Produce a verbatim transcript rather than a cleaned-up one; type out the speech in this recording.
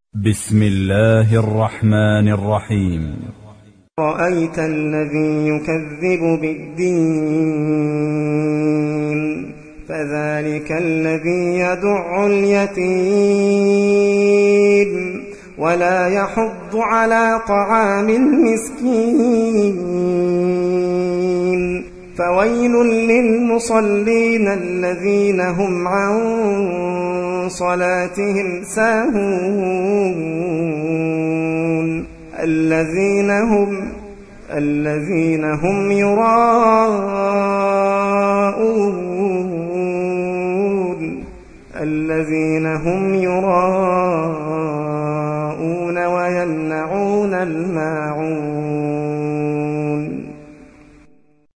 بسم الله الرحمن الرحيم. رأيت الذي يكذب بالدين فذلك الذي يدع اليتيم ولا يحض على طعام المسكين فويل للمصلين الذين هم عن صلاتهم ساهون الذين هم الذين هم يراءون الذين هم